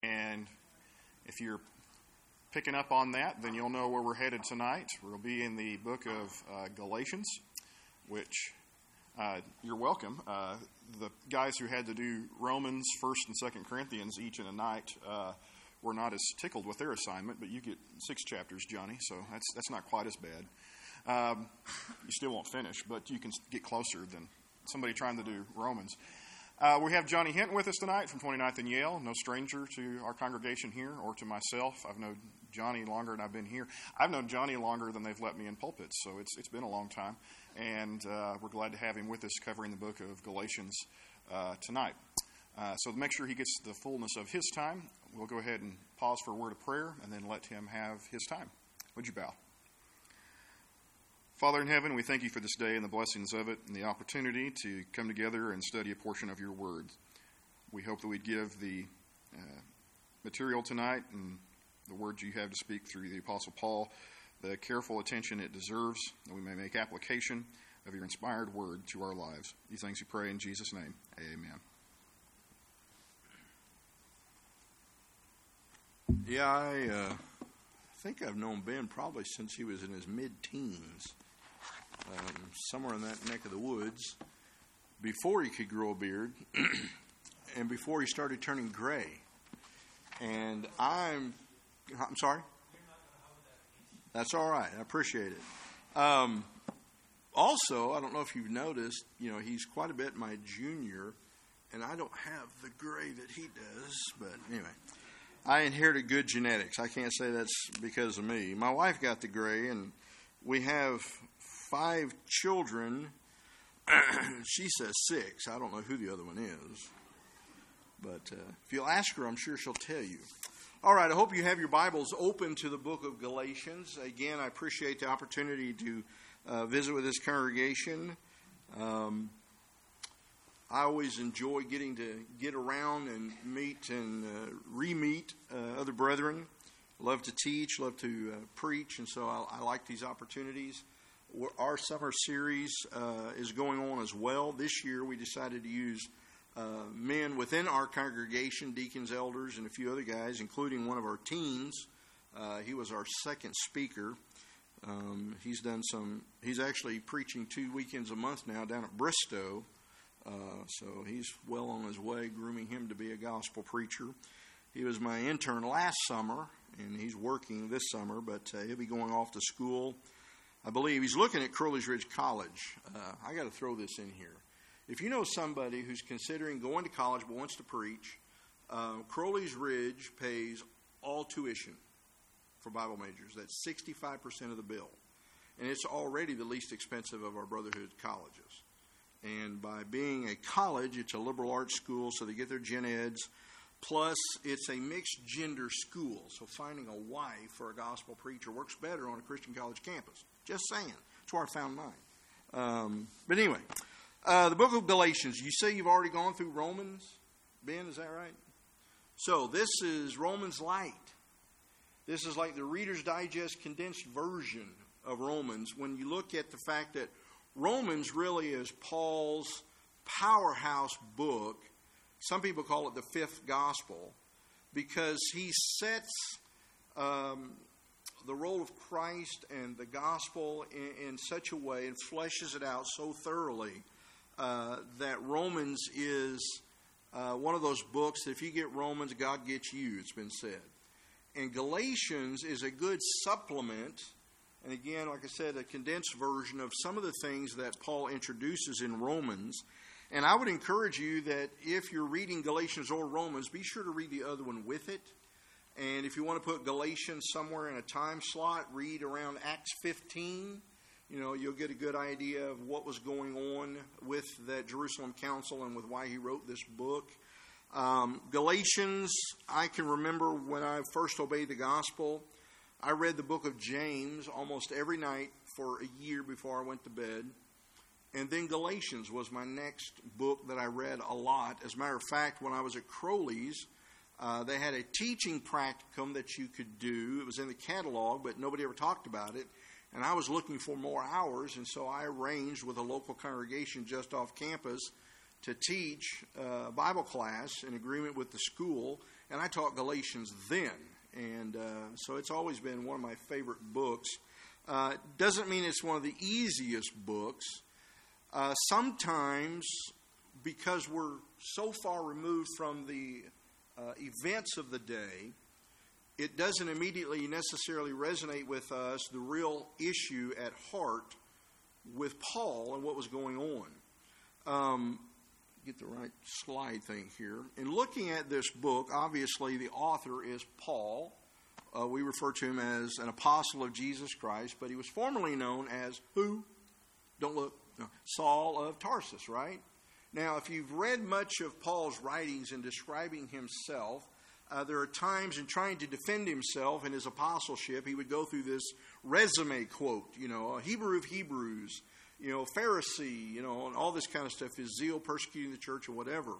And if you're picking up on that, then you'll know where we're headed tonight. We'll be in the book of Galatians, which you're welcome. The guys who had to do Romans, 1st and 2nd Corinthians each in a night were not as tickled with their assignment, but you get 6 chapters, Johnny, so that's not quite as bad. You still won't finish, but you can get closer than somebody trying to do Romans. We have Johnny Hinton with us tonight from 29th and Yale, no stranger to our congregation here or to myself. I've known Johnny longer than I've been here. I've known Johnny longer than they've let me in pulpits, so it's been a long time. And we're glad to have him with us covering the book of Galatians tonight. So to make sure he gets the fullness of his time, we'll go ahead and pause for a word of prayer and then let him have his time. Would you bow? Father in heaven, we thank you for this day and the blessings of it and the opportunity to come together and study a portion of your word. We hope that we'd give the material tonight and the words you have to speak through the Apostle Paul the careful attention it deserves, that we may make application of your inspired word to our lives. These things we pray in Jesus' name. Amen. Yeah, I think I've known Ben probably since he was in his mid-teens, somewhere in that neck of the woods, before he could grow a beard and before he started turning gray. And I'm sorry? That's all right. I appreciate it. Also, I don't know if you've noticed, he's quite a bit my junior, and I don't have the gray that he does. But anyway, I inherited good genetics. I can't say that's because of me. My wife got the gray, and we have 5 children. She says 6. I don't know who the other one is. But if you'll ask her, I'm sure she'll tell you. All right, I hope you have your Bibles open to the book of Galatians. Again, I appreciate the opportunity to visit with this congregation. I always enjoy getting to get around and meet and re-meet other brethren. Love to teach, love to preach, and so I like these opportunities. Our summer series is going on as well. This year we decided to use men within our congregation, deacons, elders, and a few other guys, including one of our teens. He was our second speaker. He's actually preaching 2 weekends a month now down at Bristow. So he's well on his way, grooming him to be a gospel preacher. He was my intern last summer, and he's working this summer, but he'll be going off to school. I believe he's looking at Crowley's Ridge College. I got to throw this in here. If you know somebody who's considering going to college but wants to preach, Crowley's Ridge pays all tuition for Bible majors. That's 65% of the bill. And it's already the least expensive of our Brotherhood colleges. And by being a college, it's a liberal arts school, so they get their gen eds. Plus, it's a mixed gender school, so finding a wife for a gospel preacher works better on a Christian college campus. Just saying. That's where I found mine. But anyway, the book of Galatians. You say you've already gone through Romans? Ben, is that right? So this is Romans Light. This is like the Reader's Digest condensed version of Romans when you look at the fact that Romans really is Paul's powerhouse book. Some people call it the fifth gospel because he sets the role of Christ and the gospel in such a way and fleshes it out so thoroughly that Romans is one of those books that if you get Romans, God gets you, it's been said. And Galatians is a good supplement, and again, like I said, a condensed version of some of the things that Paul introduces in Romans. And I would encourage you that if you're reading Galatians or Romans, be sure to read the other one with it. And if you want to put Galatians somewhere in a time slot, read around Acts 15. You'll get a good idea of what was going on with that Jerusalem council and with why he wrote this book. Galatians, I can remember when I first obeyed the gospel, I read the book of James almost every night for a year before I went to bed. And then Galatians was my next book that I read a lot. As a matter of fact, when I was at Crowley's, they had a teaching practicum that you could do. It was in the catalog, but nobody ever talked about it. And I was looking for more hours, and so I arranged with a local congregation just off campus to teach Bible class in agreement with the school. and I taught Galatians then. And so it's always been one of my favorite books. Doesn't mean it's one of the easiest books. Sometimes, because we're so far removed from the events of the day, it doesn't immediately necessarily resonate with us the real issue at heart with Paul and what was going on. Get the right slide thing here. In looking at this book, obviously the author is Paul. We refer to him as an apostle of Jesus Christ, but he was formerly known as who? Don't look. No, Saul of Tarsus, right? Now, if you've read much of Paul's writings in describing himself, there are times in trying to defend himself in his apostleship, he would go through this resume quote, a Hebrew of Hebrews, Pharisee, and all this kind of stuff, his zeal persecuting the church or whatever.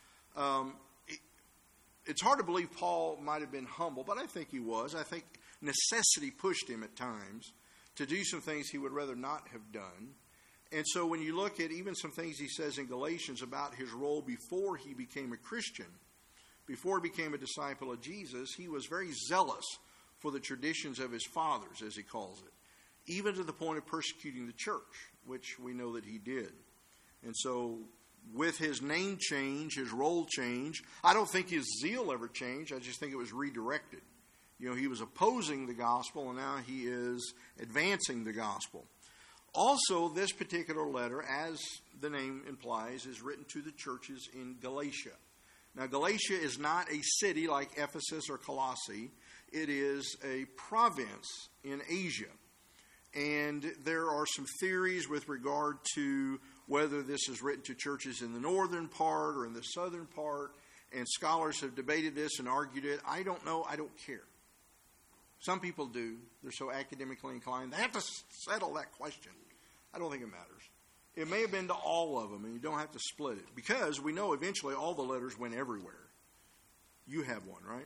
It's hard to believe Paul might have been humble, but I think he was. I think necessity pushed him at times to do some things he would rather not have done. And so when you look at even some things he says in Galatians about his role before he became a Christian, before he became a disciple of Jesus, he was very zealous for the traditions of his fathers, as he calls it, even to the point of persecuting the church, which we know that he did. And so with his name change, his role change, I don't think his zeal ever changed. I just think it was redirected. He was opposing the gospel, and now he is advancing the gospel. Also, this particular letter, as the name implies, is written to the churches in Galatia. Now, Galatia is not a city like Ephesus or Colossae. It is a province in Asia. And there are some theories with regard to whether this is written to churches in the northern part or in the southern part. And scholars have debated this and argued it. I don't know. I don't care. Some people do. They're so academically inclined. They have to settle that question. I don't think it matters. It may have been to all of them, and you don't have to split it. Because we know eventually all the letters went everywhere. You have one, right?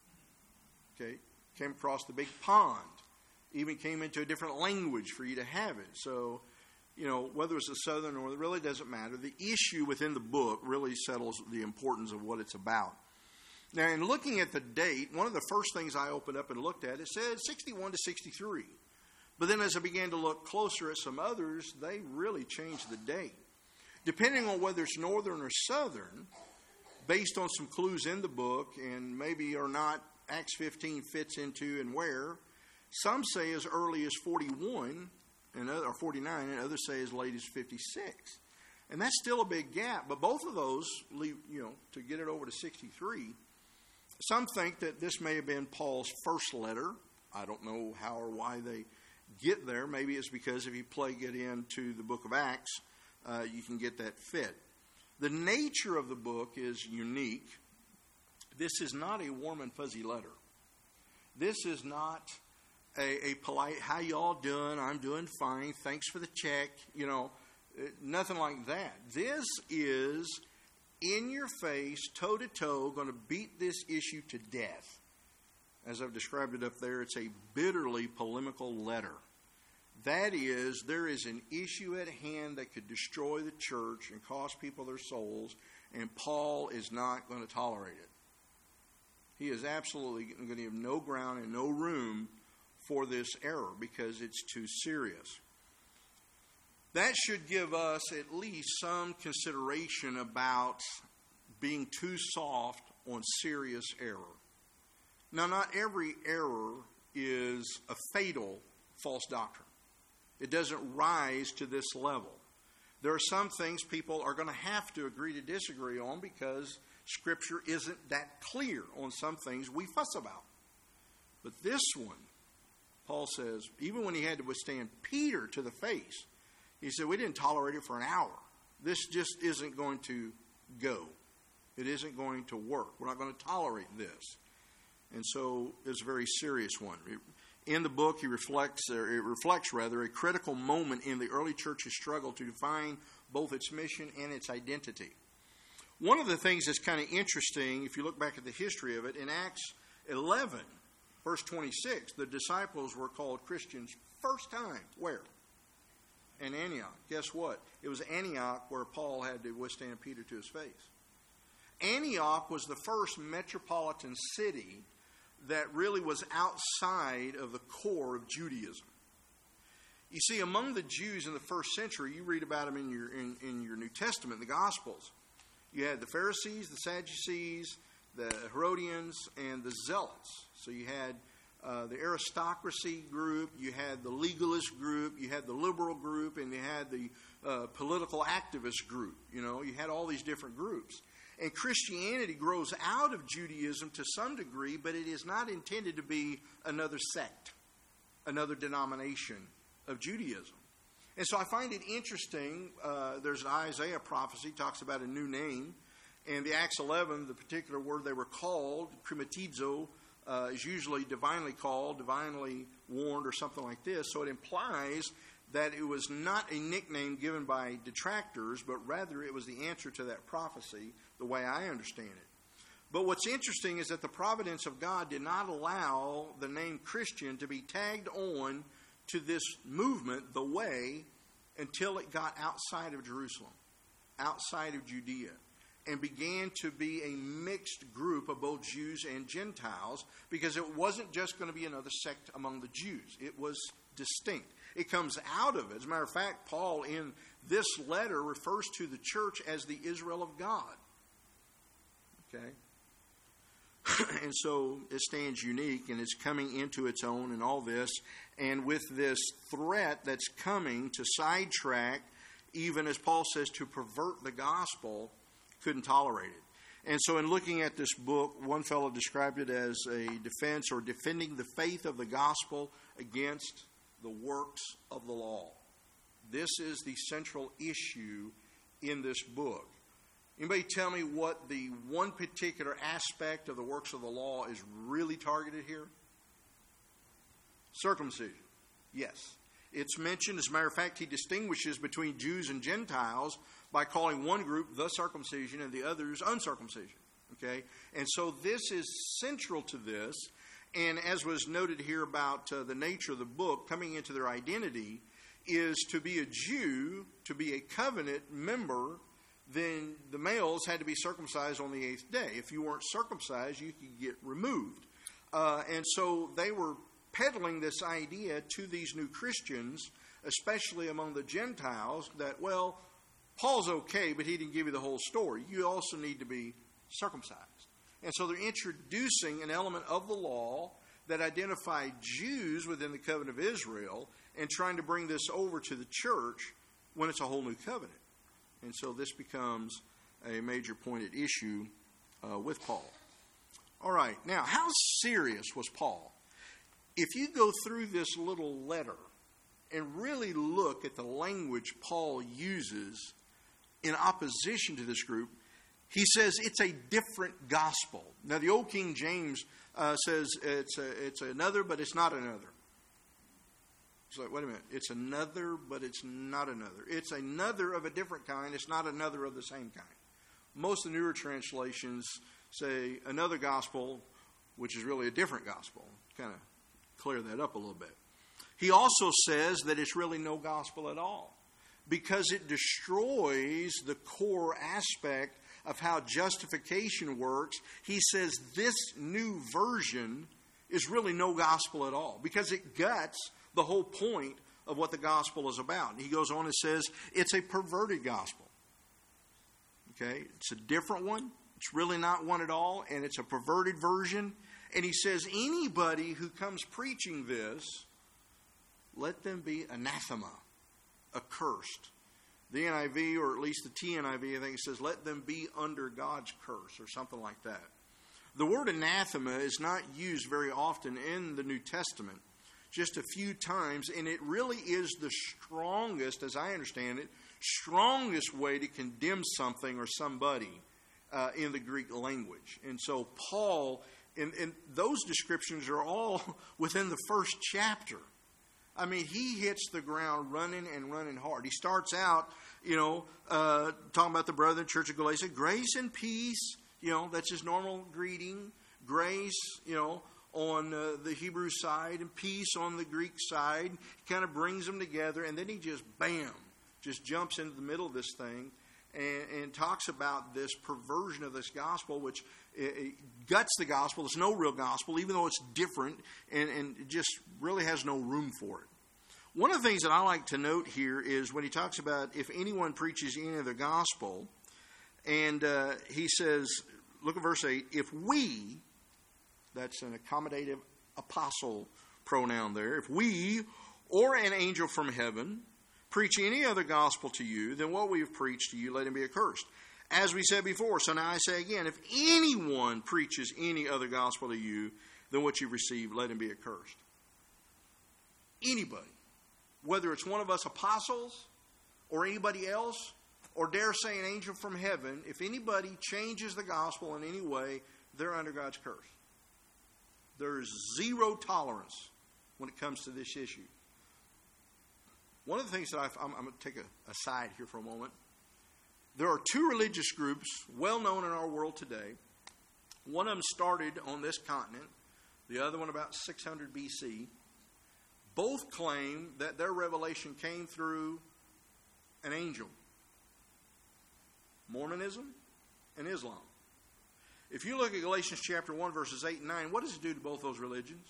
Okay. Came across the big pond. Even came into a different language for you to have it. So, whether it's the southern or northern, it really doesn't matter. The issue within the book really settles the importance of what it's about. Now, in looking at the date, one of the first things I opened up and looked at, it said 61 to 63. But then as I began to look closer at some others, they really changed the date. Depending on whether it's northern or southern, based on some clues in the book, and maybe or not Acts 15 fits into and where, some say as early as 41 or 49, and others say as late as 56. And that's still a big gap, but both of those leave, to get it over to 63. Some think that this may have been Paul's first letter. I don't know how or why they get there. Maybe it's because if you plug it into the book of Acts, you can get that fit. The nature of the book is unique. This is not a warm and fuzzy letter. This is not a polite, how y'all doing? I'm doing fine. Thanks for the check. Nothing like that. This is in your face, toe to toe, going to beat this issue to death. As I've described it up there, it's a bitterly polemical letter. That is, there is an issue at hand that could destroy the church and cost people their souls, and Paul is not going to tolerate it. He is absolutely going to give no ground and no room for this error because it's too serious. That should give us at least some consideration about being too soft on serious error. Now, not every error is a fatal false doctrine. It doesn't rise to this level. There are some things people are going to have to agree to disagree on because Scripture isn't that clear on some things we fuss about. But this one, Paul says, even when he had to withstand Peter to the face, he said, we didn't tolerate it for an hour. This just isn't going to go. It isn't going to work. We're not going to tolerate this. And so it's a very serious one. In the book, it reflects a critical moment in the early church's struggle to define both its mission and its identity. One of the things that's kind of interesting, if you look back at the history of it, in Acts 11, verse 26, the disciples were called Christians first time. Where? In Antioch. Guess what? It was Antioch where Paul had to withstand Peter to his face. Antioch was the first metropolitan city that really was outside of the core of Judaism. You see, among the Jews in the first century, you read about them in your New Testament, the Gospels. You had the Pharisees, the Sadducees, the Herodians, and the Zealots. So you had the aristocracy group, you had the legalist group, you had the liberal group, and you had the political activist group. You had all these different groups. And Christianity grows out of Judaism to some degree, but it is not intended to be another sect, another denomination of Judaism. And so I find it interesting. There's an Isaiah prophecy, talks about a new name. And the Acts 11, the particular word they were called, krimatizo, is usually divinely called, divinely warned, or something like this. So it implies that it was not a nickname given by detractors, but rather it was the answer to that prophecy, the way I understand it. But what's interesting is that the providence of God did not allow the name Christian to be tagged on to this movement, the way, until it got outside of Jerusalem, outside of Judea, and began to be a mixed group of both Jews and Gentiles, because it wasn't just going to be another sect among the Jews. It was distinct. It comes out of it. As a matter of fact, Paul in this letter refers to the church as the Israel of God. Okay? And so it stands unique, and it's coming into its own and all this. And with this threat that's coming to sidetrack, even as Paul says, to pervert the gospel, couldn't tolerate it. And so in looking at this book, one fellow described it as a defense or defending the faith of the gospel against the works of the law. This is the central issue in this book. Anybody tell me what the one particular aspect of the works of the law is really targeted here? Circumcision. Yes. It's mentioned. As a matter of fact, he distinguishes between Jews and Gentiles by calling one group the circumcision and the others uncircumcision. Okay? And so this is central to this. And as was noted here about the nature of the book, coming into their identity is to be a Jew, to be a covenant member, then the males had to be circumcised on the 8th day. If you weren't circumcised, you could get removed. And so they were peddling this idea to these new Christians, especially among the Gentiles, that, well, Paul's okay, but he didn't give you the whole story. You also need to be circumcised. And so they're introducing an element of the law that identified Jews within the covenant of Israel and trying to bring this over to the church when it's a whole new covenant. And so this becomes a major pointed issue with Paul. All right. Now, how serious was Paul? If you go through this little letter and really look at the language Paul uses in opposition to this group, he says it's a different gospel. Now, the Old King James says it's another, but it's not another. It's like, wait a minute. It's another, but it's not another. It's another of a different kind. It's not another of the same kind. Most of the newer translations say another gospel, which is really a different gospel. Kind of clear that up a little bit. He also says that it's really no gospel at all, because it destroys the core aspect of how justification works. He says this new version is really no gospel at all, because it guts the whole point of what the gospel is about. He goes on and says it's a perverted gospel. Okay? It's a different one. It's really not one at all, and it's a perverted version. And he says anybody who comes preaching this, let them be anathema, accursed. The NIV, or at least the TNIV, I think it says, let them be under God's curse, or something like that. The word anathema is not used very often in the New Testament, just a few times, and it really is the strongest, as I understand it, strongest way to condemn something or somebody in the Greek language. And so Paul, and those descriptions are all within the first chapter. I mean, he hits the ground running and running hard. He starts out, talking about the brethren, Church of Galatia, grace and peace, that's his normal greeting. Grace, on the Hebrew side, and peace on the Greek side. He kind of brings them together, and then he just, bam, just jumps into the middle of this thing and talks about this perversion of this gospel, which it guts the gospel. It's no real gospel, even though it's different, and it just really has no room for it. One of the things that I like to note here is when he talks about if anyone preaches any other gospel, and he says, look at verse 8, if we, that's an accommodative apostle pronoun there, if we or an angel from heaven preach any other gospel to you than what we have preached to you, let him be accursed. As we said before, so now I say again, if anyone preaches any other gospel to you than what you've received, let him be accursed. Anybody, whether it's one of us apostles or anybody else, or dare say an angel from heaven, if anybody changes the gospel in any way, they're under God's curse. There is zero tolerance when it comes to this issue. One of the things that I'm going to take a side here for a moment. There are two religious groups well known in our world today. One of them started on this continent, the other one about 600 BC. Both claim that their revelation came through an angel. Mormonism and Islam. If you look at Galatians chapter 1, verses 8 and 9, what does it do to both those religions?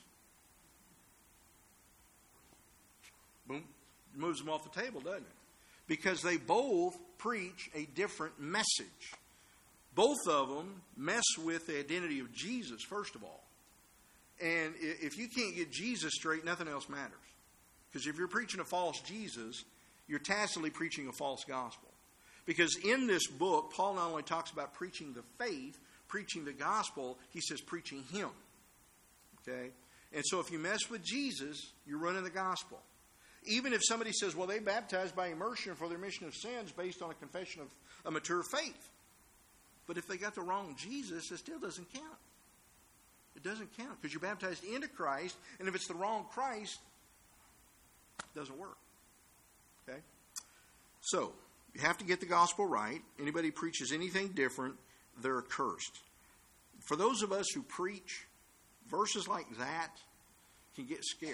Boom. It moves them off the table, doesn't it? Because they both preach a different message. Both of them mess with the identity of Jesus, first of all. And if you can't get Jesus straight, nothing else matters. Because if you're preaching a false Jesus, you're tacitly preaching a false gospel. Because in this book, Paul not only talks about preaching the faith, preaching the gospel, he says preaching him. Okay? And so if you mess with Jesus, you're running the gospel. Even if somebody says, well, they baptized by immersion for their remission of sins based on a confession of a mature faith. But if they got the wrong Jesus, it still doesn't count. It doesn't count because you're baptized into Christ, and if it's the wrong Christ, it doesn't work. Okay? So, you have to get the gospel right. Anybody who preaches anything different, they're accursed. For those of us who preach, verses like that can get scary.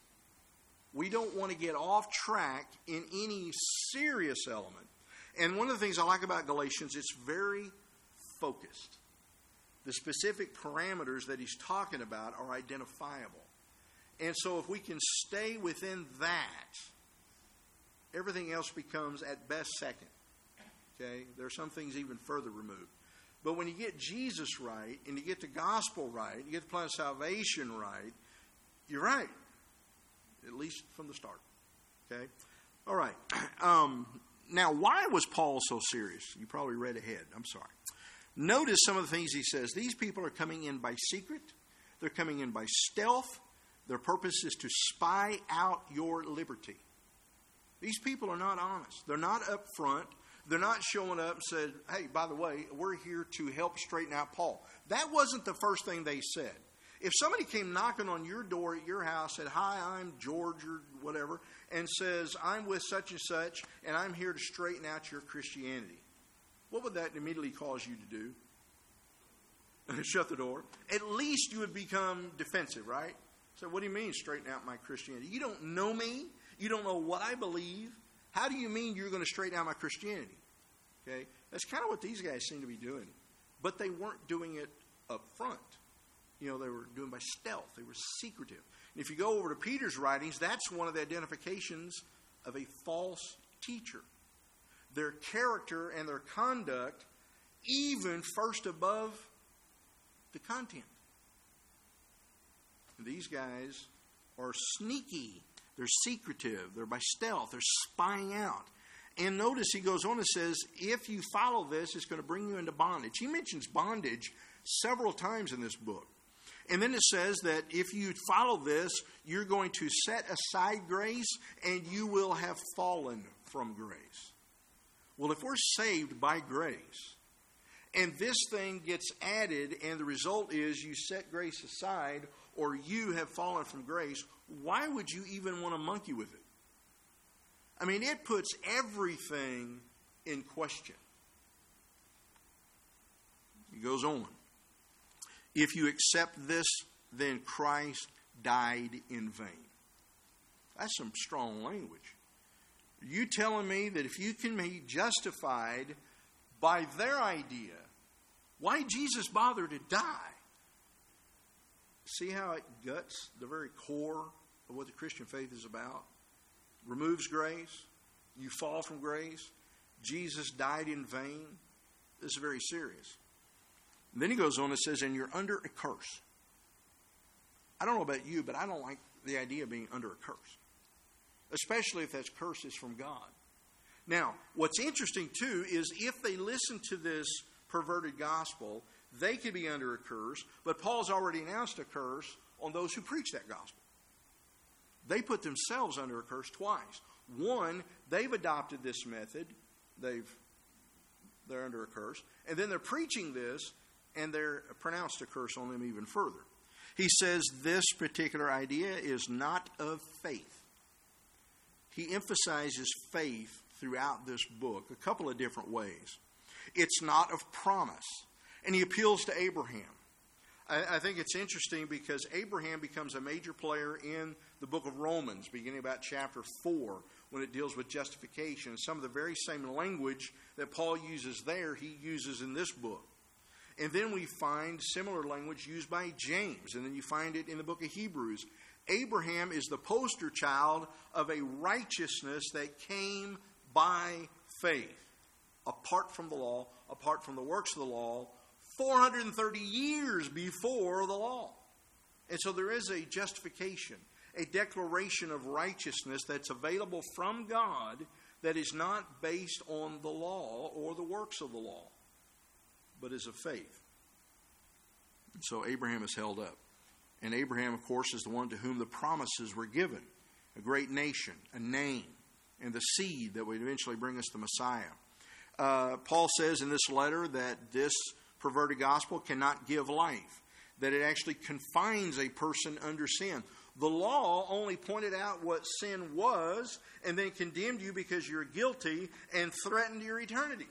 We don't want to get off track in any serious element. And one of the things I like about Galatians, it's very focused. The specific parameters that he's talking about are identifiable. And so if we can stay within that, everything else becomes at best second. Okay? There are some things even further removed. But when you get Jesus right, and you get the gospel right, you get the plan of salvation right, you're right. At least from the start. Okay? All right. Now, why was Paul so serious? You probably read ahead. I'm sorry. Notice some of the things he says. These people are coming in by secret. They're coming in by stealth. Their purpose is to spy out your liberty. These people are not honest. They're not up front. They're not showing up and said, hey, by the way, we're here to help straighten out Paul. That wasn't the first thing they said. If somebody came knocking on your door at your house, said, hi, I'm George or whatever, and says, I'm with such and such, and I'm here to straighten out your Christianity, what would that immediately cause you to do? Shut the door. At least you would become defensive, right? So what do you mean straighten out my Christianity? You don't know me. You don't know what I believe. How do you mean you're going to straighten out my Christianity? Okay, that's kind of what these guys seem to be doing. But they weren't doing it up front. You know, they were doing it by stealth. They were secretive. And if you go over to Peter's writings, that's one of the identifications of a false teacher. Their character and their conduct even first above the content. And these guys are sneaky. They're secretive. They're by stealth. They're spying out. And notice he goes on and says, if you follow this, it's going to bring you into bondage. He mentions bondage several times in this book. And then it says that if you follow this, you're going to set aside grace and you will have fallen from grace. Well, if we're saved by grace and this thing gets added and the result is you set grace aside or you have fallen from grace, why would you even want to monkey with it? I mean, it puts everything in question. He goes on. If you accept this, then Christ died in vain. That's some strong language. Are you telling me that if you can be justified by their idea why Jesus bothered to die. See how it guts the very core of what the Christian faith is about? Removes grace. You fall from grace. Jesus died in vain. This is very serious. And then he goes on and says, and you're under a curse. I don't know about you, but I don't like the idea of being under a curse. Especially if that curse is from God. Now, what's interesting too is if they listen to this perverted gospel, they could be under a curse, but Paul's already announced a curse on those who preach that gospel. They put themselves under a curse twice. One, they've adopted this method. They're under a curse. And then they're preaching this, and they're pronounced a curse on them even further. He says this particular idea is not of faith. He emphasizes faith throughout this book a couple of different ways. It's not of promise. And he appeals to Abraham. I think it's interesting because Abraham becomes a major player in the book of Romans, beginning about chapter 4, when it deals with justification. Some of the very same language that Paul uses there, he uses in this book. And then we find similar language used by James. And then you find it in the book of Hebrews. Abraham is the poster child of a righteousness that came by faith. Apart from the law, apart from the works of the law, 430 years before the law. And so there is a justification, a declaration of righteousness that's available from God that is not based on the law or the works of the law, but is of faith. And so Abraham is held up. And Abraham, of course, is the one to whom the promises were given. A great nation, a name, and the seed that would eventually bring us the Messiah. Paul says in this letter that this perverted gospel cannot give life, that it actually confines a person under sin. The law only pointed out what sin was and then condemned you because you're guilty and threatened your eternity.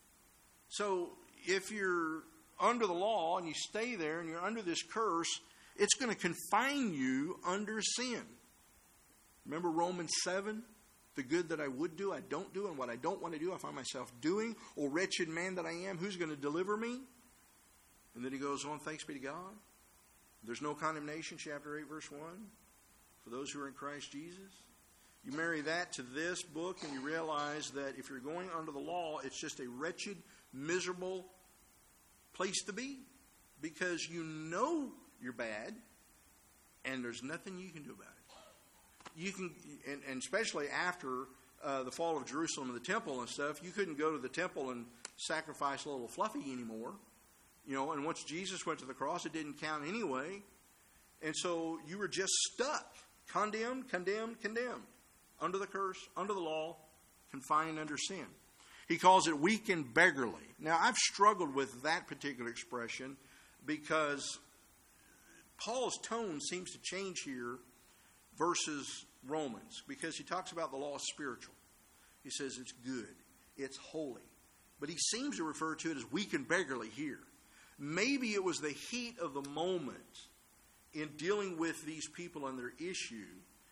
So if you're under the law and you stay there and you're under this curse, it's going to confine you under sin. Remember Romans 7? The good that I would do, I don't do, and what I don't want to do, I find myself doing. O wretched man that I am, who's going to deliver me? And then he goes on, thanks be to God. There's no condemnation, chapter 8, verse 1, for those who are in Christ Jesus. You marry that to this book, and you realize that if you're going under the law, it's just a wretched, miserable place to be. Because you know you're bad, and there's nothing you can do about it. You can, and especially after the fall of Jerusalem and the temple and stuff, you couldn't go to the temple and sacrifice a little Fluffy anymore. You know, and once Jesus went to the cross, it didn't count anyway. And so you were just stuck. Condemned. Under the curse, under the law, confined under sin. He calls it weak and beggarly. Now, I've struggled with that particular expression because Paul's tone seems to change here versus Romans, because he talks about the law as spiritual. He says it's good, it's holy. But he seems to refer to it as weak and beggarly here. Maybe it was the heat of the moment in dealing with these people and their issue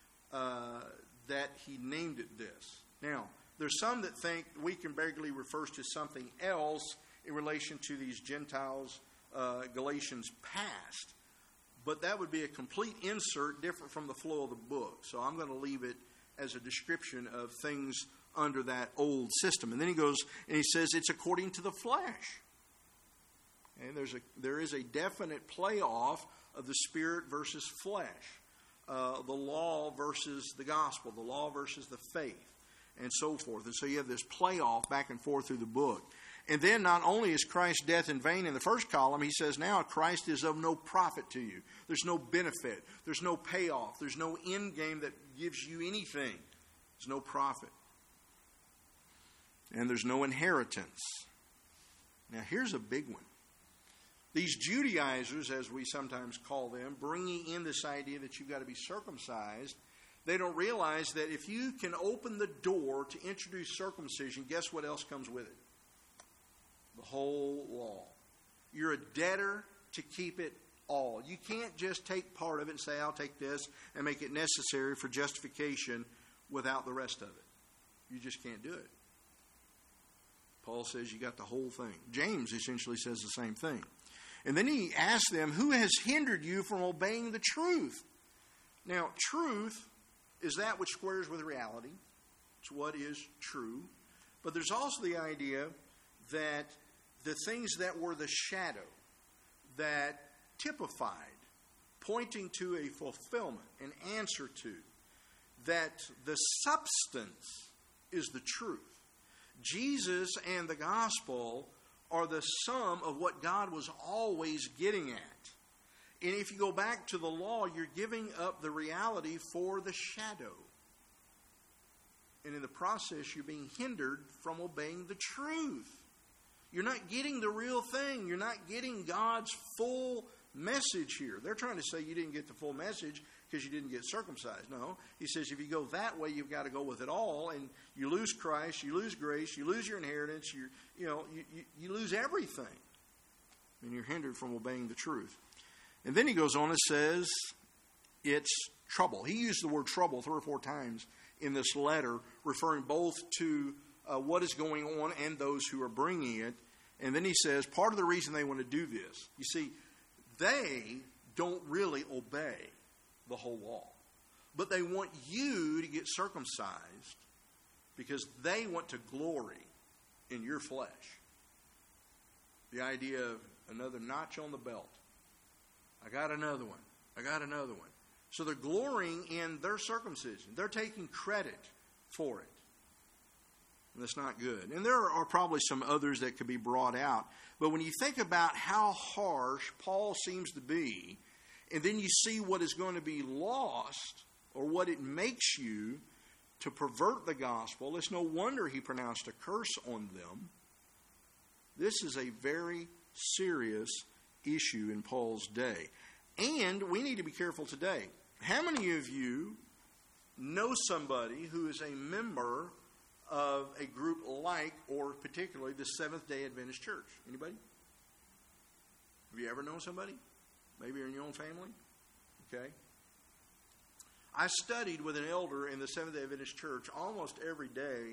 that he named it this. Now, there's some that think weak and beggarly refers to something else in relation to these Gentiles, Galatians past. But that would be a complete insert different from the flow of the book. So I'm going to leave it as a description of things under that old system. And then he goes and he says it's according to the flesh. And there is a definite playoff of the spirit versus flesh. The law versus the gospel. The law versus the faith. And so forth. And so you have this playoff back and forth through the book. And then not only is Christ's death in vain in the first column, he says now Christ is of no profit to you. There's no benefit. There's no payoff. There's no end game that gives you anything. There's no profit. And there's no inheritance. Now here's a big one. These Judaizers, as we sometimes call them, bringing in this idea that you've got to be circumcised, they don't realize that if you can open the door to introduce circumcision, guess what else comes with it? The whole law. You're a debtor to keep it all. You can't just take part of it and say, I'll take this and make it necessary for justification without the rest of it. You just can't do it. Paul says you got the whole thing. James essentially says the same thing. And then he asks them, who has hindered you from obeying the truth? Now, truth is that which squares with reality. It's what is true. But there's also the idea that the things that were the shadow, that typified, pointing to a fulfillment, an answer to, that the substance is the truth. Jesus and the gospel are the sum of what God was always getting at. And if you go back to the law, you're giving up the reality for the shadow. And in the process, you're being hindered from obeying the truth. You're not getting the real thing. You're not getting God's full message here. They're trying to say you didn't get the full message because you didn't get circumcised. No. He says if you go that way, you've got to go with it all, and you lose Christ, you lose grace, you lose your inheritance, you lose everything. And you're hindered from obeying the truth. And then he goes on and says it's trouble. He used the word trouble 3 or 4 times in this letter, referring both to what is going on and those who are bringing it. And then he says part of the reason they want to do this, you see, they don't really obey the whole law. But they want you to get circumcised because they want to glory in your flesh. The idea of another notch on the belt. I got another one. I got another one. So they're glorying in their circumcision. They're taking credit for it. And that's not good. And there are probably some others that could be brought out. But when you think about how harsh Paul seems to be, and then you see what is going to be lost, or what it makes you to pervert the gospel, it's no wonder he pronounced a curse on them. This is a very serious issue in Paul's day. And we need to be careful today. How many of you know somebody who is a member of a group like, or particularly, the Seventh-day Adventist Church? Anybody? Have you ever known somebody? Maybe in your own family? Okay. I studied with an elder in the Seventh-day Adventist Church almost every day.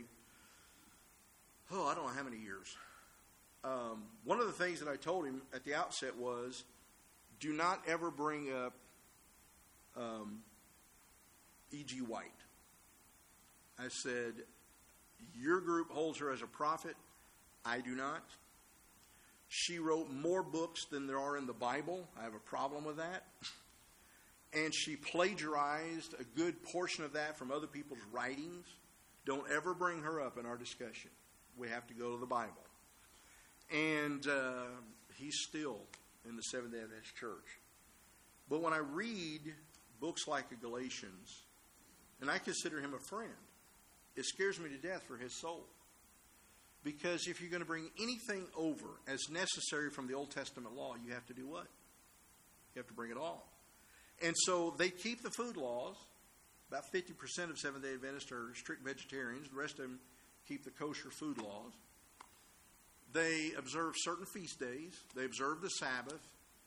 I don't know how many years. One of the things that I told him at the outset was, do not ever bring up E.G. White. I said, your group holds her as a prophet. I do not. She wrote more books than there are in the Bible. I have a problem with that. And she plagiarized a good portion of that from other people's writings. Don't ever bring her up in our discussion. We have to go to the Bible. And he's still in the Seventh-day Adventist Church. But when I read books like Galatians, and I consider him a friend, it scares me to death for his soul. Because if you're going to bring anything over as necessary from the Old Testament law, you have to do what? You have to bring it all. And so they keep the food laws. About 50% of Seventh-day Adventists are strict vegetarians. The rest of them keep the kosher food laws. They observe certain feast days. They observe the Sabbath.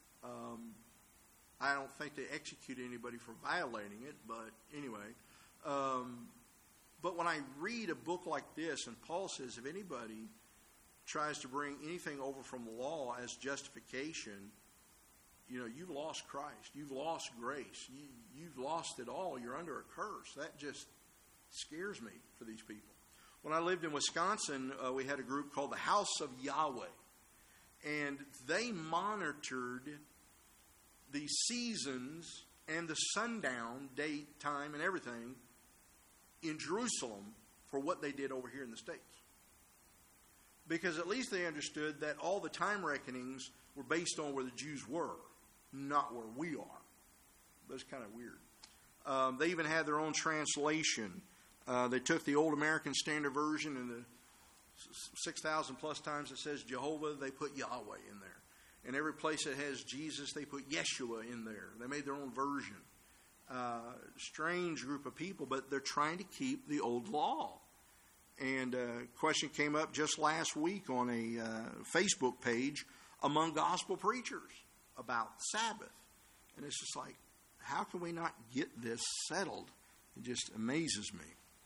I don't think they execute anybody for violating it, but anyway. But when I read a book like this, and Paul says if anybody tries to bring anything over from the law as justification, you've lost Christ. You've lost grace. You've lost it all. You're under a curse. That just scares me for these people. When I lived in Wisconsin, we had a group called the House of Yahweh. And they monitored the seasons and the sundown, date, time, and everything in Jerusalem for what they did over here in the States. Because at least they understood that all the time reckonings were based on where the Jews were, not where we are. That's kind of weird. They even had their own translation. They took the Old American Standard Version, and the 6,000 plus times it says Jehovah, they put Yahweh in there. And every place that has Jesus, they put Yeshua in there. They made their own version. Strange group of people, but they're trying to keep the old law. And a question came up just last week on a Facebook page among gospel preachers about Sabbath. And it's just like, how can we not get this settled? It just amazes me.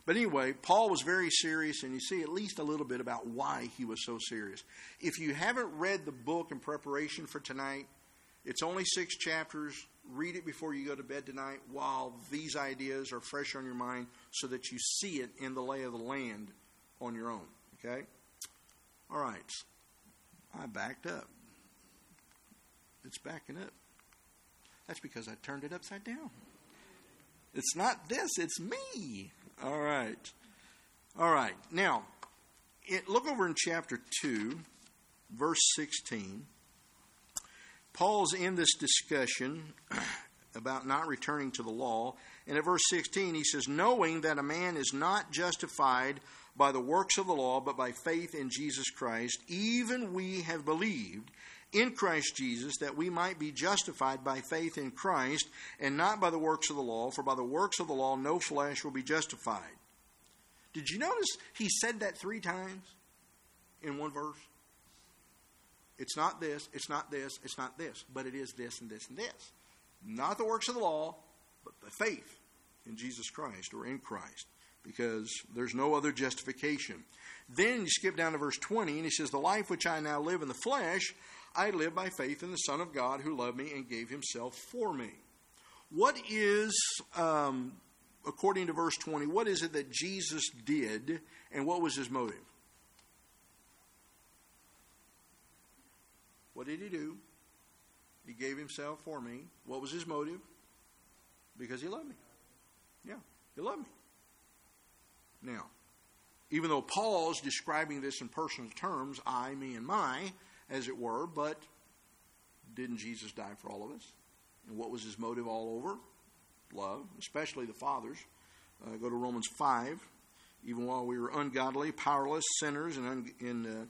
But anyway, Paul was very serious, and you see at least a little bit about why he was so serious. If you haven't read the book in preparation for tonight, it's only 6 chapters. Read it before you go to bed tonight while these ideas are fresh on your mind so that you see it in the lay of the land on your own. Okay? All right. I backed up. It's backing up. That's because I turned it upside down. It's not this, it's me. All right. All right. Now, look over in chapter 2, verse 16. Paul's in this discussion about not returning to the law. And at verse 16, he says, knowing that a man is not justified by the works of the law, but by faith in Jesus Christ, even we have believed in Christ Jesus, that we might be justified by faith in Christ, and not by the works of the law, for by the works of the law no flesh will be justified. Did you notice he said that 3 times in one verse? It's not this, it's not this, it's not this, but it is this and this and this. Not the works of the law, but the faith in Jesus Christ, or in Christ, because there's no other justification. Then you skip down to verse 20, and he says, the life which I now live in the flesh, I live by faith in the Son of God who loved me and gave himself for me. What is, according to verse 20, what is it that Jesus did, and what was his motive? What did he do? He gave himself for me. What was his motive? Because he loved me. Yeah, he loved me. Now, even though Paul's describing this in personal terms, I, me, and my, as it were, but didn't Jesus die for all of us? And what was his motive all over? Love, especially the Father's. Go to Romans 5. Even while we were ungodly, powerless, sinners, and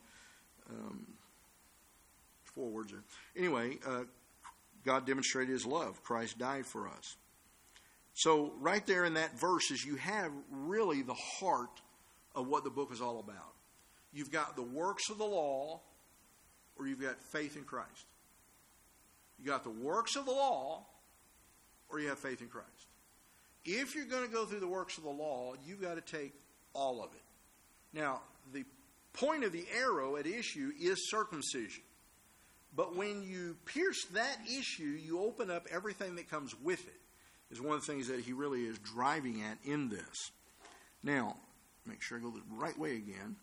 4 words there. Anyway, God demonstrated his love. Christ died for us. So right there in that verses, you have really the heart of what the book is all about. You've got the works of the law, or you've got faith in Christ. You got the works of the law, or you have faith in Christ. If you're going to go through the works of the law, you've got to take all of it. Now, the point of the arrow at issue is circumcision. But when you pierce that issue, you open up everything that comes with it, is one of the things that he really is driving at in this. Now, make sure I go the right way again.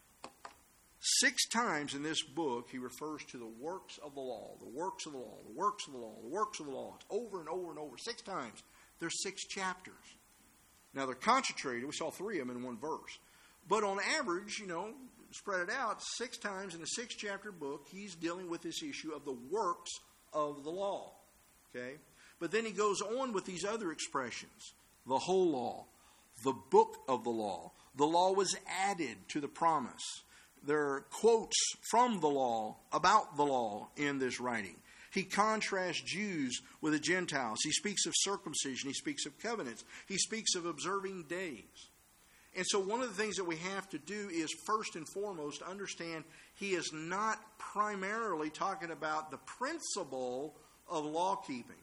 6 times in this book, he refers to the works of the law, the works of the law, the works of the law, the works of the law. It's over and over and over. 6 times. There's 6 chapters. Now, they're concentrated. We saw 3 of them in one verse. But on average, spread it out, 6 times in a 6-chapter book, he's dealing with this issue of the works of the law. Okay? But then he goes on with these other expressions. The whole law. The book of the law. The law was added to the promise. There are quotes from the law about the law in this writing. He contrasts Jews with the Gentiles. He speaks of circumcision. He speaks of covenants. He speaks of observing days. And so one of the things that we have to do is first and foremost understand he is not primarily talking about the principle of law keeping.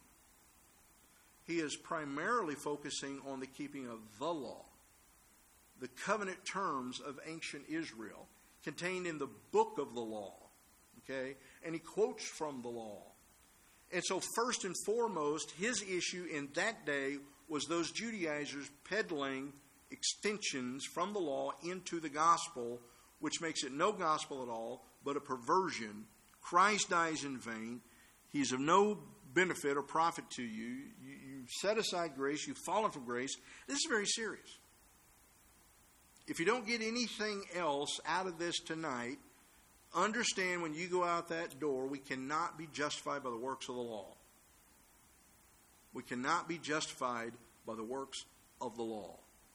He is primarily focusing on the keeping of the law, the covenant terms of ancient Israel, contained in the book of the law. Okay? And he quotes from the law. And so first and foremost, his issue in that day was those Judaizers peddling extensions from the law into the gospel, which makes it no gospel at all, but a perversion. Christ dies in vain. He's of no benefit or profit to you. You set aside grace. You've fallen from grace. This is very serious. If you don't get anything else out of this tonight, understand when you go out that door, we cannot be justified by the works of the law. We cannot be justified by the works of the law.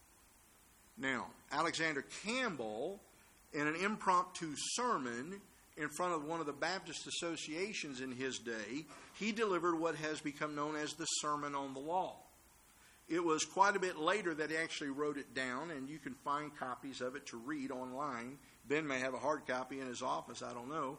Now, Alexander Campbell, in an impromptu sermon in front of one of the Baptist associations in his day, he delivered what has become known as the Sermon on the Law. It was quite a bit later that he actually wrote it down, and you can find copies of it to read online. Ben may have a hard copy in his office, I don't know.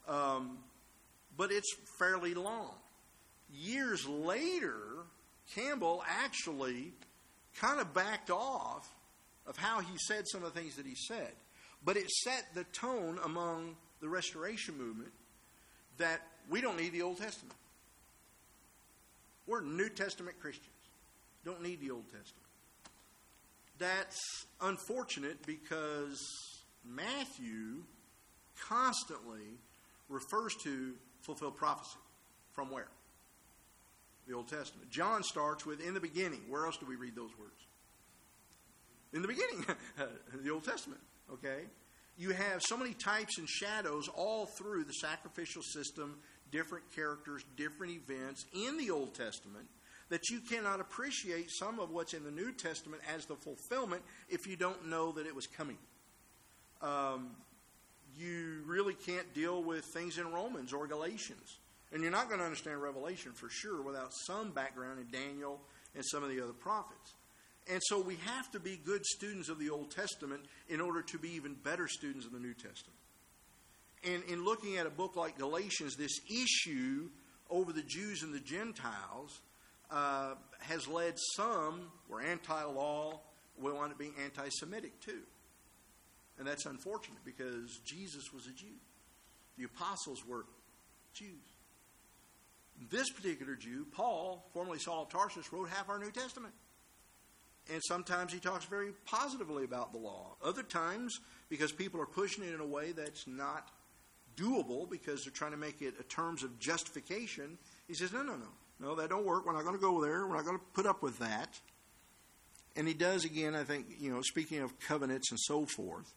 But it's fairly long. Years later, Campbell actually kind of backed off of how he said some of the things that he said. But it set the tone among the Restoration movement that we don't need the Old Testament. We're New Testament Christians. Don't need the Old Testament. That's unfortunate because Matthew constantly refers to fulfilled prophecy. From where? The Old Testament. John starts with, in the beginning. Where else do we read those words? In the beginning. The Old Testament. Okay? You have so many types and shadows all through the sacrificial system, different characters, different events in the Old Testament, that you cannot appreciate some of what's in the New Testament as the fulfillment if you don't know that it was coming. You really can't deal with things in Romans or Galatians. And you're not going to understand Revelation for sure without some background in Daniel and some of the other prophets. And so we have to be good students of the Old Testament in order to be even better students of the New Testament. And in looking at a book like Galatians, this issue over the Jews and the Gentiles has led some, were anti-law, will wind up being anti-Semitic too. And that's unfortunate because Jesus was a Jew. The apostles were Jews. This particular Jew, Paul, formerly Saul of Tarsus, wrote half our New Testament. And sometimes he talks very positively about the law. Other times, because people are pushing it in a way that's not doable because they're trying to make it a terms of justification, he says, no, that don't work. We're not going to go there. We're not going to put up with that. And he does, again, I think, speaking of covenants and so forth,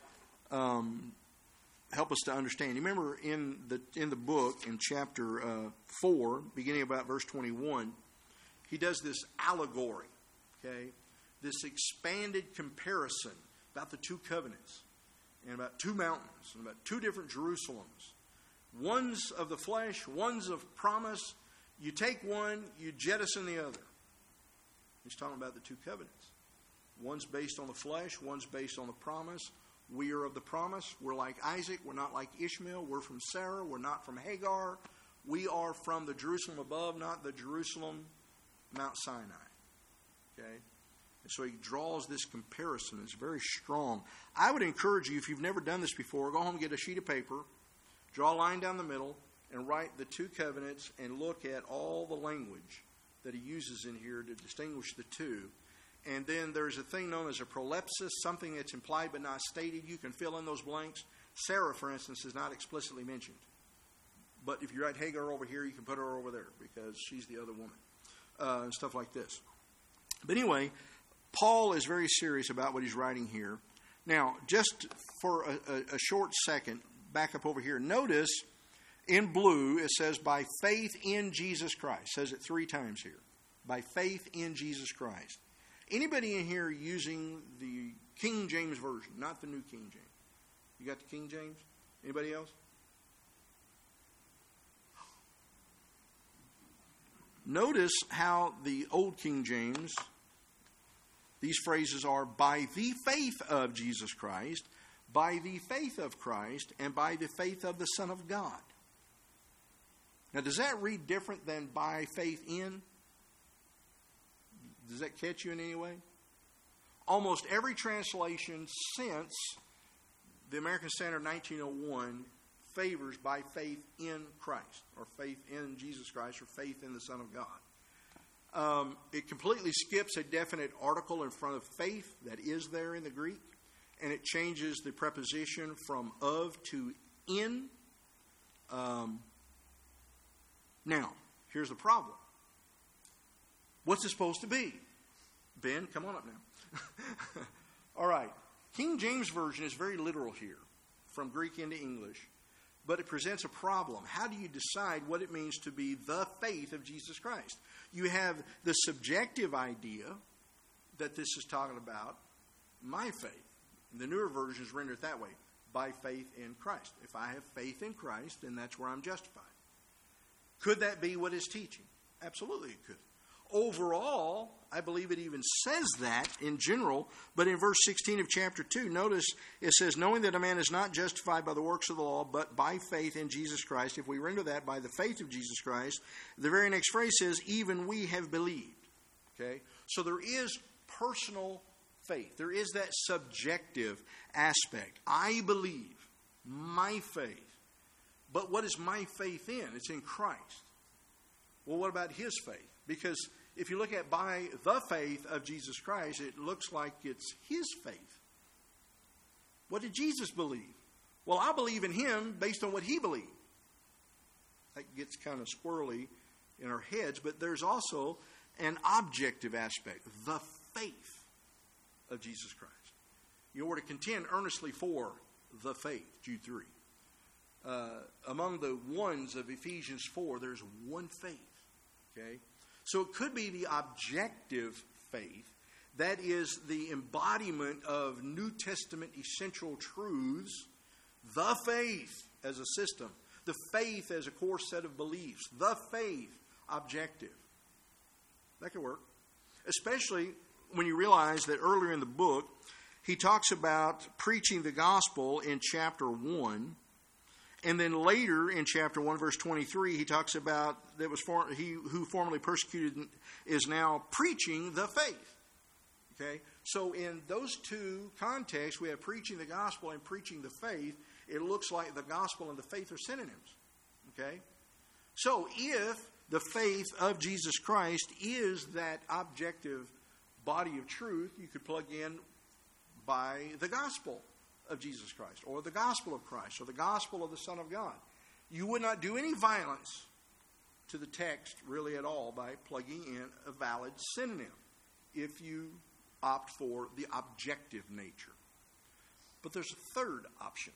help us to understand. You remember in the book, in chapter 4, beginning about verse 21, he does this allegory, okay? This expanded comparison about the two covenants and about two mountains and about two different Jerusalems. One's of the flesh, one's of promise. You take one, you jettison the other. He's talking about the two covenants. One's based on the flesh, one's based on the promise. We are of the promise. We're like Isaac. We're not like Ishmael. We're from Sarah. We're not from Hagar. We are from the Jerusalem above, not the Jerusalem Mount Sinai. Okay? And so he draws this comparison. It's very strong. I would encourage you, if you've never done this before, go home and get a sheet of paper, draw a line down the middle, and write the two covenants and look at all the language that he uses in here to distinguish the two. And then there's a thing known as a prolepsis, something that's implied but not stated. You can fill in those blanks. Sarah, for instance, is not explicitly mentioned. But if you write Hagar over here, you can put her over there because she's the other woman. And stuff like this. But anyway, Paul is very serious about what he's writing here. Now, just for a short second, back up over here. Notice in blue it says, by faith in Jesus Christ. It says it 3 times here. By faith in Jesus Christ. Anybody in here using the King James Version, not the New King James? You got the King James? Anybody else? Notice how the Old King James, these phrases are by the faith of Jesus Christ, by the faith of Christ, and by the faith of the Son of God. Now, does that read different than by faith in? Does that catch you in any way? Almost every translation since the American Standard 1901 favors by faith in Christ, or faith in Jesus Christ, or faith in the Son of God. It completely skips a definite article in front of faith that is there in the Greek, and it changes the preposition from of to in. Now, here's the problem. What's it supposed to be? Ben, come on up now. All right. King James Version is very literal here, from Greek into English, but it presents a problem. How do you decide what it means to be the faith of Jesus Christ? You have the subjective idea that this is talking about, my faith. The newer versions render it that way, by faith in Christ. If I have faith in Christ, then that's where I'm justified. Could that be what it's teaching? Absolutely it could. Overall, I believe it even says that in general, but in verse 16 of chapter 2, notice it says, knowing that a man is not justified by the works of the law, but by faith in Jesus Christ. If we render that by the faith of Jesus Christ, the very next phrase says, even we have believed. Okay? So there is personal faith. There is that subjective aspect. I believe, my faith. But what is my faith in? It's in Christ. Well, what about his faith? Because if you look at by the faith of Jesus Christ, it looks like it's his faith. What did Jesus believe? Well, I believe in him based on what he believed. That gets kind of squirrely in our heads, but there's also an objective aspect, the faith of Jesus Christ. You were to contend earnestly for the faith, Jude 3. Among the ones of Ephesians 4, there's one faith. Okay? So it could be the objective faith. That is the embodiment of New Testament essential truths. The faith as a system. The faith as a core set of beliefs. The faith objective. That could work. Especially when you realize that earlier in the book, he talks about preaching the gospel in chapter 1. And then later in chapter 1, verse 23, he talks about that he who formerly persecuted is now preaching the faith. Okay? So in those two contexts, we have preaching the gospel and preaching the faith. It looks like the gospel and the faith are synonyms. Okay? So if the faith of Jesus Christ is that objective body of truth, you could plug in by the gospel of Jesus Christ, or the gospel of Christ, or the gospel of the Son of God. You would not do any violence to the text really at all by plugging in a valid synonym if you opt for the objective nature. But there's a third option.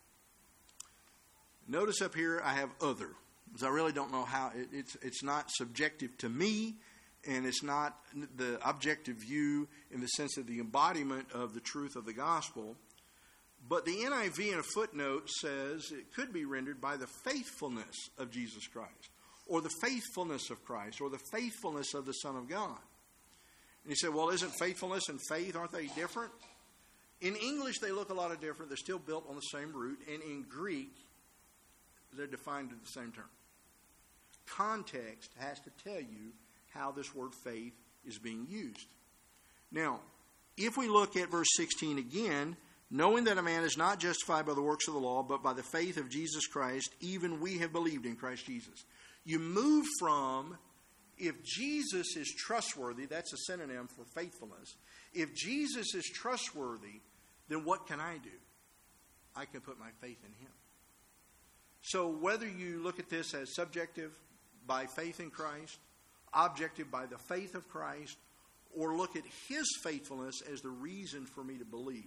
Notice up here I have other, because I really don't know how. It's not subjective to me, and it's not the objective view in the sense of the embodiment of the truth of the gospel. But the NIV in a footnote says it could be rendered by the faithfulness of Jesus Christ, or the faithfulness of Christ, or the faithfulness of the Son of God. And you say, well, isn't faithfulness and faith, aren't they different? In English, they look a lot different. They're still built on the same root. And in Greek, they're defined in the same term. Context has to tell you how this word faith is being used. Now, if we look at verse 16 again, knowing that a man is not justified by the works of the law, but by the faith of Jesus Christ, even we have believed in Christ Jesus. You move from, if Jesus is trustworthy, that's a synonym for faithfulness. If Jesus is trustworthy, then what can I do? I can put my faith in him. So whether you look at this as subjective by faith in Christ, objective by the faith of Christ, or look at his faithfulness as the reason for me to believe,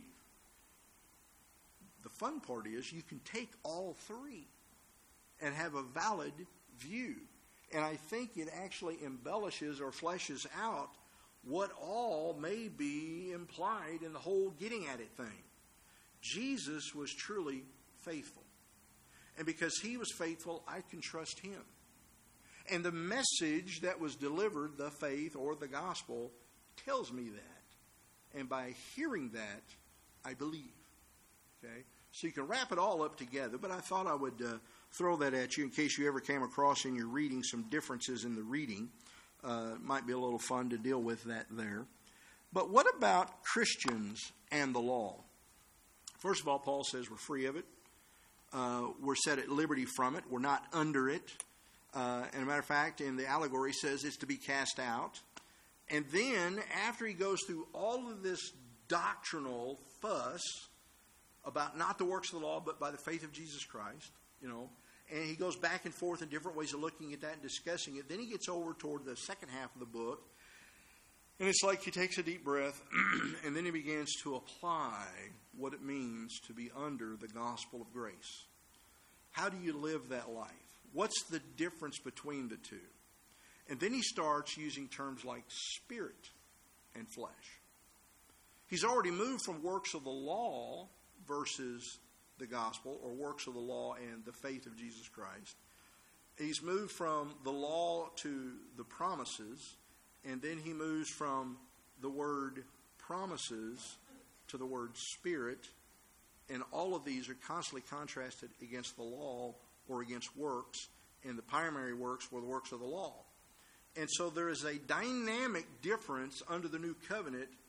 the fun part is you can take all three and have a valid view. And I think it actually embellishes or fleshes out what all may be implied in the whole getting at it thing. Jesus was truly faithful. And because he was faithful, I can trust him. And the message that was delivered, the faith or the gospel, tells me that. And by hearing that, I believe. Okay? So you can wrap it all up together, but I thought I would throw that at you in case you ever came across in your reading some differences in the reading. It might be a little fun to deal with that there. But what about Christians and the law? First of all, Paul says we're free of it. We're set at liberty from it. We're not under it. And as a matter of fact, in the allegory, he says it's to be cast out. And then, after he goes through all of this doctrinal fuss about not the works of the law, but by the faith of Jesus Christ, and he goes back and forth in different ways of looking at that and discussing it. Then he gets over toward the second half of the book, and it's like he takes a deep breath, and then he begins to apply what it means to be under the gospel of grace. How do you live that life? What's the difference between the two? And then he starts using terms like spirit and flesh. He's already moved from works of the law versus the gospel, or works of the law and the faith of Jesus Christ. He's moved from the law to the promises, and then he moves from the word promises to the word spirit, and all of these are constantly contrasted against the law or against works, and the primary works were the works of the law. And so there is a dynamic difference under the new covenant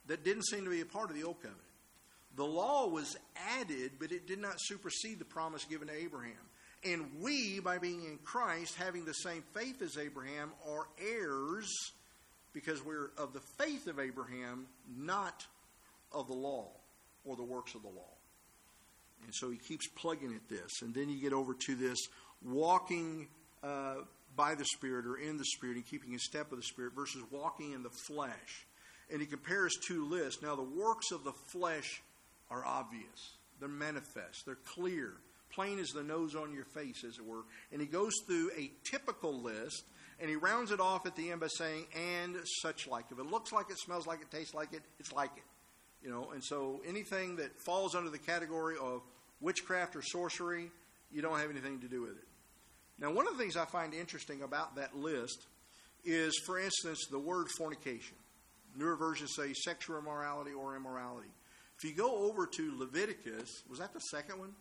that didn't seem to be a part of the Old Covenant. The law was added, but it did not supersede the promise given to Abraham. And we, by being in Christ, having the same faith as Abraham, are heirs because we're of the faith of Abraham, not of the law or the works of the law. And so he keeps plugging at this. And then you get over to this walking by the Spirit or in the Spirit and keeping in step with the Spirit versus walking in the flesh. And he compares two lists. Now, the works of the flesh are obvious. They're manifest. They're clear. Plain as the nose on your face, as it were. And he goes through a typical list, and he rounds it off at the end by saying, and such like. If it looks like it, smells like it, tastes like it, it's like it. You know, and so anything that falls under the category of witchcraft or sorcery, you don't have anything to do with it. Now, one of the things I find interesting about that list is, for instance, the word fornication. Newer versions say sexual immorality or immorality. If you go over to Leviticus, was that the second one?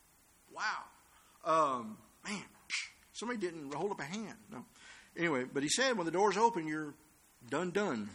Wow. Man, somebody didn't hold up a hand. No. Anyway, but he said when the door's open, you're done.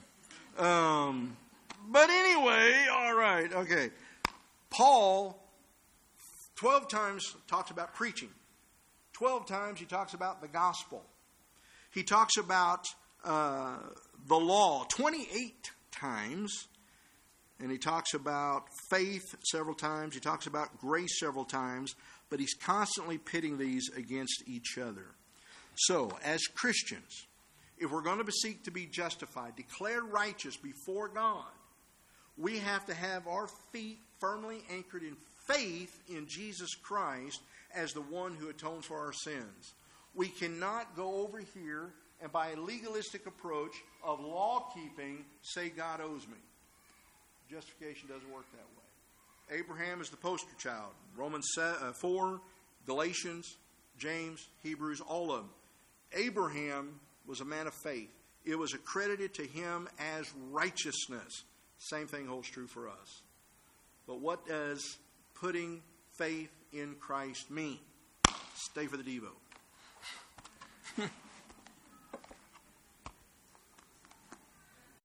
But anyway, all right, okay. Paul, 12 times talks about preaching. 12 times he talks about the gospel. He talks about the law 28 times. And he talks about faith several times. He talks about grace several times. But he's constantly pitting these against each other. So, as Christians, if we're going to seek to be justified, declared righteous before God, we have to have our feet firmly anchored in faith in Jesus Christ as the one who atones for our sins. We cannot go over here and by a legalistic approach of law-keeping say God owes me. Justification doesn't work that way. Abraham is the poster child. Romans 4, Galatians, James, Hebrews, all of them. Abraham was a man of faith. It was accredited to him as righteousness. Same thing holds true for us. But what does putting faith in Christ mean? Stay for the Devo.